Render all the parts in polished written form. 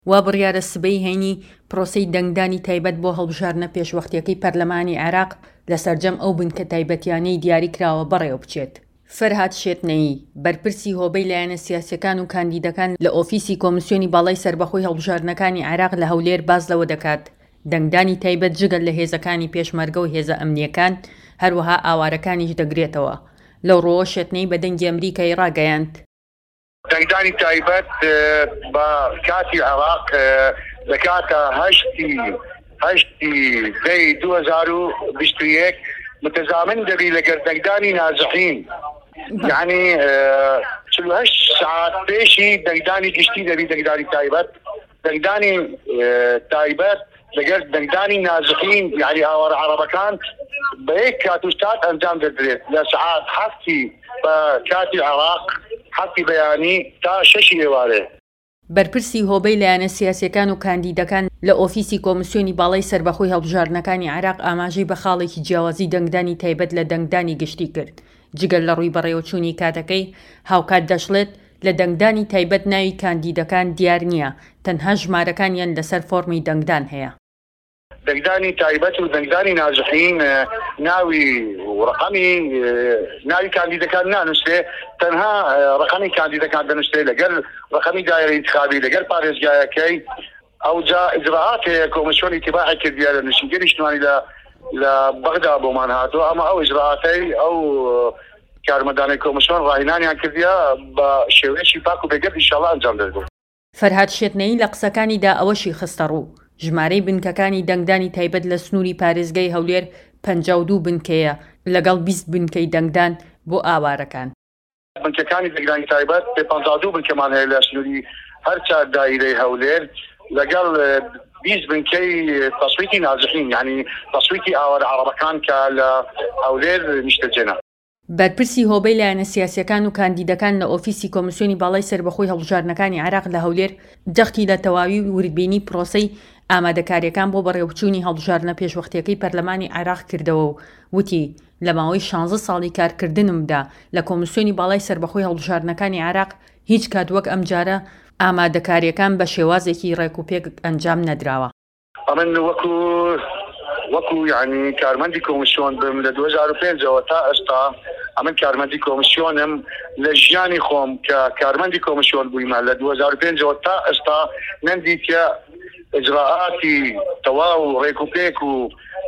وا بڕیارە سبەی هێنی پرۆسەی دەنگدانی تایبەت بۆ هەڵبژاردنە پێشوەختیەکەی پەرلەمانی عێراق لەسەرجەم ئەو بنکە تایبەتیانەی دیاری کراوە بەڕێوە بچێت. فەرهاد شێتنەیی بەرپرسی هۆبەی لایەنە سیاسیەکان و کاندیدەکان لە ئۆفیسی کۆمسیۆنی باڵای سەربەخۆی هەڵبژاردنەکانی عێراق لە هەولێر باس لەوە دەکات دەنگدانی تایبەت جگەل لە هێزەکانی پێشمەرگە و هێزە ئەمنیەکان هەروەها ئاوارەکانیش دەگرێتەوە. لەو ڕۆوە شێتنەی بە دەنگی ئەمریکای ڕاگەیاند دەنگدانی تایبەت بە کاتی عێراق لە کاتە هەشتی دەی 2021 متزامن دەبی لەگەر دەنگدانی نازحین، یعنی 48 ساعت پێشی دەنگدانی گشتی دەبی دەنگدانی تایبەت. دەنگدانی تایبەت لەگەر دەنگدانی نازحین، یعنی ئاوارە عەرەبەکان بە یەک کات و سات ئەنجام دەدرێت لە سعات 7 بە کاتی عێراق، 7 بەیانی تا 6 ئێوارێ. بەرپرسی هۆبەی لایەنە سیاسیەکان و کاندیدەکان لە ئۆفیسی کۆمسیۆنی باڵای سەربەخۆی هەڵبژاردنەکانی عێراق ئاماژەی بە خاڵێکی جیاوازی دەنگدانی تایبەت لە دەنگدانی گشتی کرد. جگەل لە ڕووی بەڕێوەچوونی کاتەکەی هاوکات دەشڵێت لە دەنگدانی تایبەت ناوی کاندیدەکان دیار نییە، تەنها ژمارەکانیان لەسەر فۆرمی دەنگدان هەیە. دەنگدانی تایبەت و دەنگدانی نازحین ناوی و ڕقەمی ناوی کاندیدەکان نانووسێ، تەنها ڕقەمی کاندیدەکان دەنووسێ لەگەر ڕقەمی دایرەی انتخابی لەگەر پارێزگایەکەی. ئەوجا ئیجراعات هەیە کۆمسیۆنی ئیتیباعی کردیە لە نووسینگەری نیشتیمانی لە بەغدا بۆمان هاتووە، ئەمە ئەو ئیجراعاتەی ئەو کارمەندانی کۆمسیۆن ڕاهێنانیان کردیە بە شێوەیەکی پاک و بێگەرد ئینشاڵڵا ئەنجام دەدرێت. فەرهاد شێتنەیی لە قسەکانیدا ئەوەشی خستە ڕوو ژمارەی بنکەکانی دەنگدانی تایبەت لە سنووری پارێزگای هەولێر 52 بنکەیە لەگەڵ 20 بنکەی دەنگدان بۆ ئاوارەکان. بنکەکانی دەنگدانی تایبەت 52 بنکەمان هەیە لە سنووری هەر چار دایرەی هەولێر لەگەڵ 20 بنکەی تەسویتی نازحین، یعنی تەسویتی ئاوارە عەرەبەکان کە لە هەولێر نیشتەجێنە. بەرپرسی هۆبەی لایەنە سیاسیەکان و کاندیدەکان لە ئۆفیسی کۆمسیۆنی باڵای سەربەخۆی هەڵبژاردنەکانی عێراق لە هەولێر جەختی لە تەواوی وردبینی پرۆسەی ئامادەکاریەکان بۆ بەڕێوەچوونی هەڵبژاردنە پێشوەختیەکەی پەرلەمانی عێراق کردەوە و وتی لە ماوەی 16 ساڵی کارکردنمدا لە کۆمسیۆنی باڵای سەربەخۆی هەڵبژاردنەکانی عێراق هیچ کات وەک ئەم جارە ئامادەکاریەکان بە شێوازێکی ڕێکوپێک ئەنجام نەدراوە. ئەمن وەکو یعنی کارمەندی کۆمسیۆن بم لە 2005ەوە تا ئێستا ئەمن کارمەندی کۆمسیۆنم لە ژیانی خۆم کە کارمەندی کۆمسیۆن بوویمە لە 2005ەوە تا ئێستا نەندیتە ئجراعاتی تەواو و ڕێکوپێک و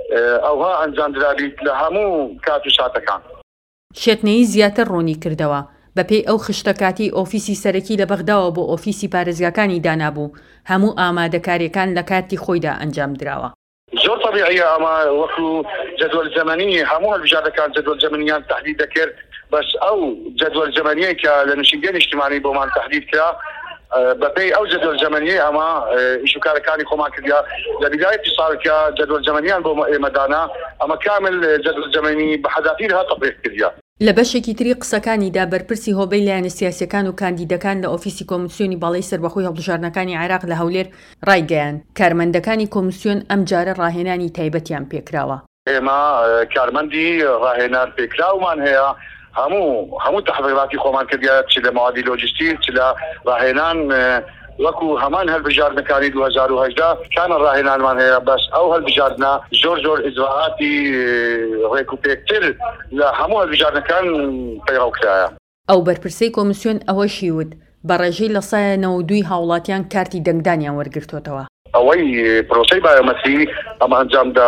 ئەوها ئەنجامدرابیت لە هەموو کات و ساتەکان. شێتنەیی زیاتر ڕوونی کردەوە بەپێی ئەو خشتەکاتی ئۆفیسی سەرەکی لە بەغداوە بۆ ئۆفیسی پارێزگاکانی دانابوو هەموو ئامادەکاریەکان لە کاتی خۆیدا ئەنجام دراوە. زۆر طبیعیە ئەمە وەکو جەدوەل زەمەنی هەموو هەڵبژاردنەکان جەدوەل زەمەنیان تحدید دەکرد، بەس ئەو جەدوەل زەمەنیەی کە لە نووسینگەی نیشتیمانی بۆمان تحدید کرا بەپێی ئەو جەدوەل زەمەنیە ئەمە ئیشوکارەکانی خۆمان کردیا لە بیدایەتی ساڵکە جەدوەل زەمەنیان بۆ ئێمەدانا، ئەمە کامل جەدوەل زەمەنی بە حەذافیر هاتەبێت کردیا. لە بەشێکی تری قسەکانیدا بەرپرسی هۆبەی لایەنە سیاسیەکان و کاندیدەکان لە ئۆفیسی کۆمسیۆنی باڵای سەربەخۆی هەڵبژاردنەکانی عێراق لە هەولێر ڕایگەیاند کارمەندەکانی کۆمسیۆن ئەم جارە ڕاهێنانی تایبەتیان پێکراوە. ئێمە کارمەندی ڕاهێنان پێکراومان هەیە، هەموو تەحقیقاتی خۆمان کردیا، چ لە مەوادی لۆجستیک چ لە ڕاهێنان وەکو هەمان هەڵبژاردنەکانی 2018 کامە ڕاهێنانمان هەیە، بەس ئەو هەڵبژاردنە زۆر ئیجراعاتی ڕێکوپێکتر لە هەموو هەڵبژاردنەکان پەیڕەو کرایە. ئەو بەرپرسەی کۆمسیۆن ئەوەشی وت بە ڕێژەی لە سایە 92 هاوڵاتیان کارتی دەنگدانیان وەرگرتوتەوە. ئەوەی پرۆسەی بایۆمەتری ئەمە ئەنجامدا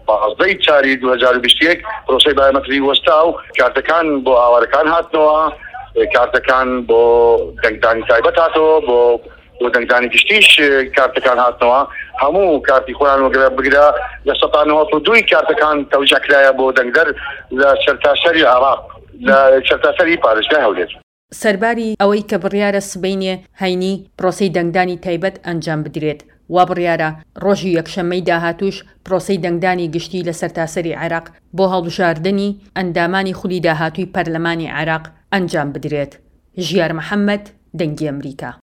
15 چاری 2021 پرۆسەی بایۆمەتری وەستا و کارتەکان بۆ ئاوارەکان هاتنەوە، کارتەکان بۆ دەنگدانی تایبەت هاتەوە، بۆ دەنگدانی گشتیش کارتەکان هاتنەوە، هەموو کارتی خۆیان وەرگرا بگرا لە 92 کارتەکان تەوجەکرایە بۆ دەنگدەر لە سەرتاسەری عێراق لە سەرتاسەری پارێزگای هەولێر. سەرباری ئەوەی کە بڕیارە سبەینێ هەینی پرۆسەی دەنگدانی تایبەت ئەنجام بدرێت، وا بڕیارە ڕۆژی یەکشەممەی داهاتووش پرۆسەی دەنگدانی گشتی لە سەرتاسەری عێراق بۆ هەڵبژاردنی ئەندامانی خولی داهاتووی پەرلەمانی عێراق ئەنجام بدرێت. ژیار محەممەد، دەنگی ئەمریکا.